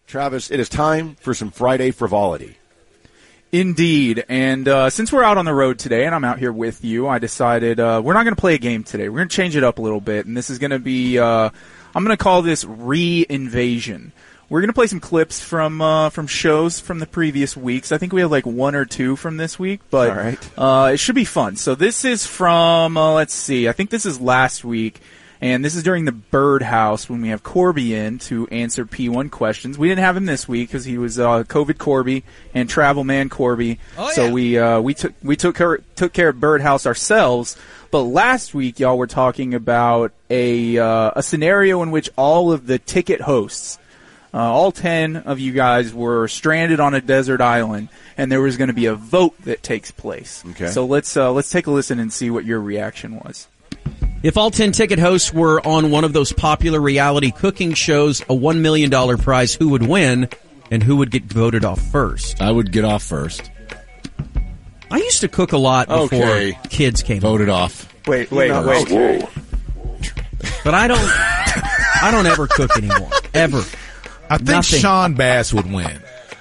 Travis, it is time for some Friday frivolity. Indeed, and since we're out on the road today, and I'm out here with you, I decided we're not going to play a game today. We're going to change it up a little bit, and this is going to be, I'm going to call this Re-Invasion. We're going to play some clips from shows from the previous weeks. I think we have like one or two from this week, but all right. It should be fun. So this is from, let's see, I think this is last week. And this is during the Birdhouse when we have Corby in to answer P1 questions. We didn't have him this week because he was COVID Corby and Travel Man Corby. Oh, so yeah. we took care of Birdhouse ourselves. But last week, y'all were talking about a scenario in which all of the ticket hosts, all 10 of you guys, were stranded on a desert island, and there was going to be a vote that takes place. Okay. So let's take a listen and see what your reaction was. If all 10 ticket hosts were on one of those popular reality cooking shows, a $1 million prize, who would win and who would get voted off first? I would get off first. I used to cook a lot before kids came. Voted off. Wait. Okay. But I don't ever cook anymore. Ever. I think Nothing. Sean Bass would win.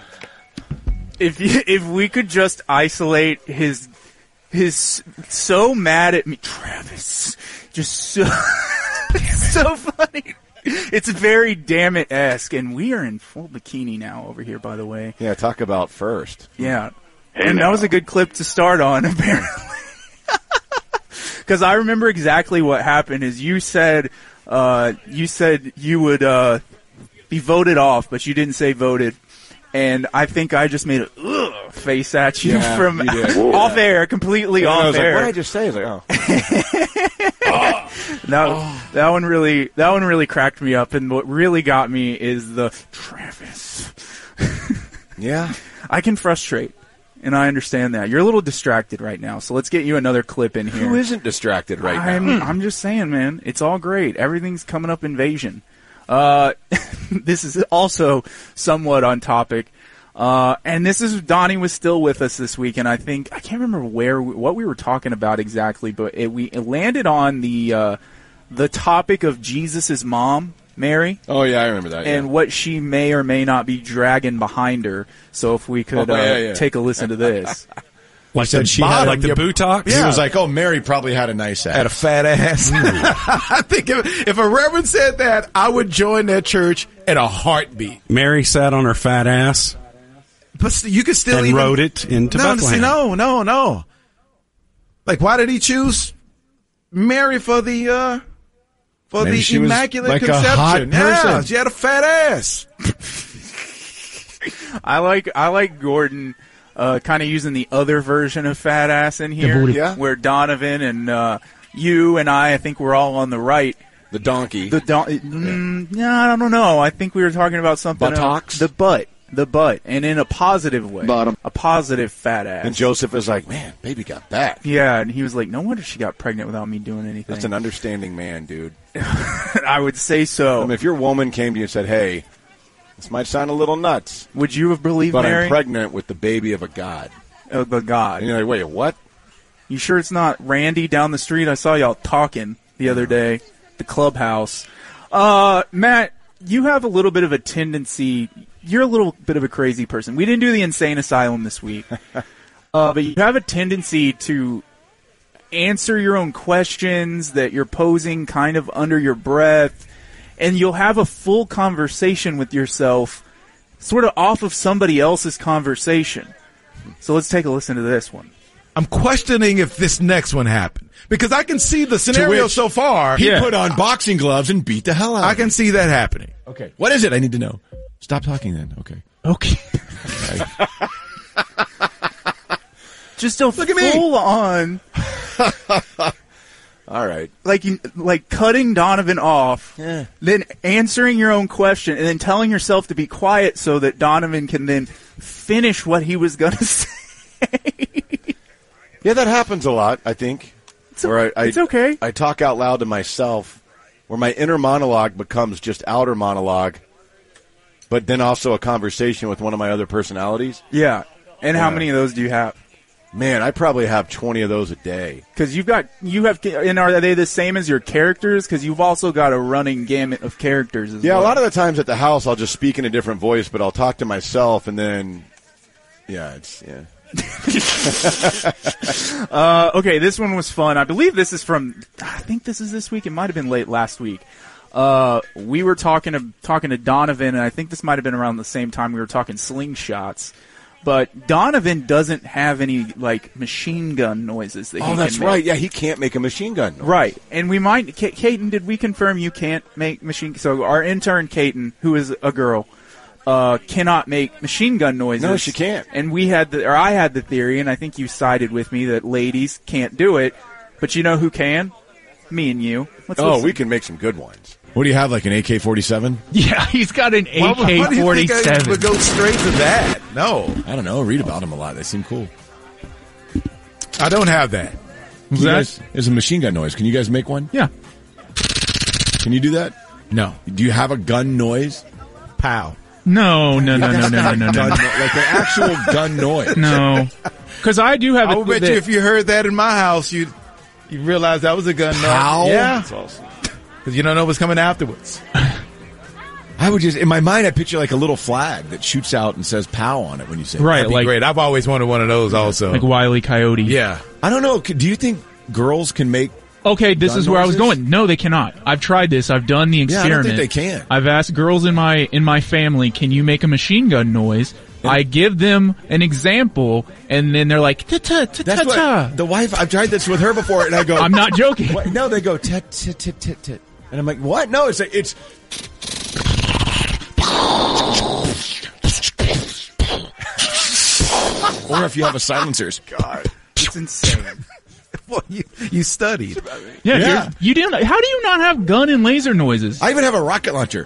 If we could just isolate his so mad at me, Travis, just so so funny. It's very damn it-esque, and we are in full bikini now over here, by the way. Yeah, talk about first. Yeah, and that was a good clip to start on, apparently. Because I remember exactly what happened. Is you said you would be voted off, but you didn't say voted. And I think I just made a face at you from you did. off air, completely And off I was air. like, what did I just say? I was like, That one really cracked me up. And what really got me is the Travis. yeah. I can frustrate, and I understand that. You're a little distracted right now, so let's get you another clip in here. Who isn't distracted right now? I'm just saying, man. It's all great. Everything's coming up invasion. This is also somewhat on topic. And this is, Donnie was still with us this week, and I can't remember what we were talking about exactly, but it landed on the topic of Jesus' mom, Mary. Oh, yeah, I remember that. And what she may or may not be dragging behind her. So if we could take a listen to this. Like said she had like the buttocks? Yeah. He was like, oh, Mary probably had a nice ass. Had a fat ass. I think if a reverend said that, I would join that church in a heartbeat. Mary sat on her fat ass But you could still and rode it into Bethlehem. No. Like, why did he choose Mary for the Maybe she was Immaculate like a Conception? hot Yeah, person. she had a fat ass. I like Gordon kind of using the other version of fat ass in here, Yeah. where Donovan and you and I think we're all on the right. The donkey. I don't know. I think we were talking about something Buttocks? else. The butt, and in a positive way. Bottom. A positive fat ass. And Joseph is like, man, baby got back. Yeah, and he was like, no wonder she got pregnant without me doing anything. That's an understanding man, dude. I would say so. I mean, if your woman came to you and said, hey, this might sound a little nuts, Would you have believed but Mary? I'm pregnant with the baby of a god. Of the God. And you're like, wait, what? You sure it's not Randy down the street? I saw y'all talking the other day at the clubhouse. Matt, you have a little bit of a tendency. You're a little bit of a crazy person. We didn't do the insane asylum this week. But you have a tendency to answer your own questions that you're posing kind of under your breath. And you'll have a full conversation with yourself sort of off of somebody else's conversation. So let's take a listen to this one. I'm questioning if this next one happened because I can see the scenario which so far. He put on boxing gloves and beat the hell out I of can see that happening. Okay. What is it? I need to know. Stop talking then. Okay. Okay. Just a full on, All right. like cutting Donovan off, then answering your own question, and then telling yourself to be quiet so that Donovan can then finish what he was going to say. Yeah, that happens a lot, I think. It's okay. I talk out loud to myself where my inner monologue becomes just outer monologue, but then also a conversation with one of my other personalities. Yeah. And how Yeah. many of those do you have? Man, I probably have 20 of those a day. Because and are they the same as your characters? Because you've also got a running gamut of characters as well. Yeah, a lot of the times at the house, I'll just speak in a different voice, but I'll talk to myself, and then, yeah. Okay, this one was fun. I believe this is I think this is this week. It might have been late last week. We were talking to Donovan, and I think this might have been around the same time we were talking slingshots. But Donovan doesn't have any, like, machine gun noises that he can make. Oh, that's right. Yeah, he can't make a machine gun noise. Right. And we might... Caton, did we confirm you can't make machine... So our intern, Caton, who is a girl, cannot make machine gun noises. No, she can't. And I had the theory, and I think you sided with me, that ladies can't do it. But you know who can? Me and you. Let's listen. We can make some good ones. What do you have, like an AK-47? Yeah, he's got an AK-47. Why do you think I would go straight to that? No. I don't know. Read about them a lot. They seem cool. I don't have that. There's a machine gun noise. Can you guys make one? Yeah. Can you do that? No. Do you have a gun noise? Pow. No. Like an actual gun noise. No. Because I do have I would bet you if you heard that in my house, you realize that was a gun noise. Pow? Yeah. That's awesome. Because you don't know what's coming afterwards. I would in my mind, I picture like a little flag that shoots out and says "pow" on it when you say right, That'd be great. I've always wanted one of those also. like Wile E. Coyote. Yeah. I don't know. Do you think girls can make? Okay, this gun is where noises? I was going. No, they cannot. I've tried this. I've done the Yeah, experiment. I don't think they can. I've asked girls in my family, can you make a machine gun noise? I give them an example, and then they're like, ta-ta-ta-ta-ta. That's what the wife. I've tried this with her before, and I go, I'm not joking. What? No, they go tit tit tit tit tit, and I'm like, what? No, it's. Or if you have a silencers. God, it's insane. Well, you studied. Yeah. You didn't. How do you not have gun and laser noises? I even have a rocket launcher.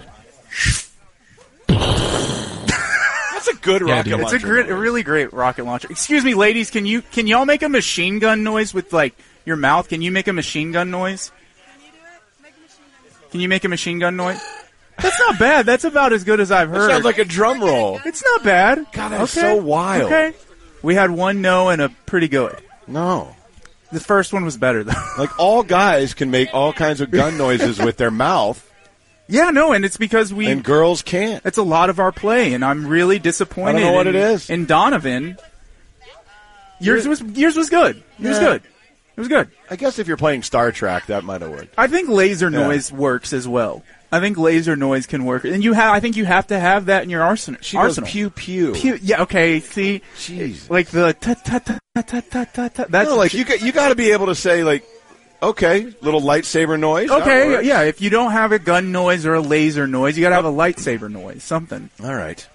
That's a good rocket It's launcher. a really great rocket launcher. Excuse me, ladies, can y'all make a machine gun noise with, like, your mouth? Can you make a machine gun noise? Can you make a machine gun noise? That's not bad. That's about as good as I've heard. Sounds like a drum roll. It's not bad. God, that's so wild. Okay. We had one no and a pretty good. No. The first one was better, though. Like, all guys can make all kinds of gun noises with their mouth, Yeah, no, and it's because and girls can't. it's a lot of our play, and I'm really disappointed. I don't know what it is. In Donovan, yours was good. Yours was good. It was good. I guess if you're playing Star Trek, that might have worked. I think laser noise works as well. I think laser noise can work, and I think you have to have that in your arsenal. She goes pew pew. Pew. Yeah. Okay. See. Jeez. Like the ta ta ta ta ta ta ta ta. That's No, like you got to be able to say, like, okay, little lightsaber noise. That okay. works. Yeah. If you don't have a gun noise or a laser noise, you got to have a lightsaber noise. Something. All right.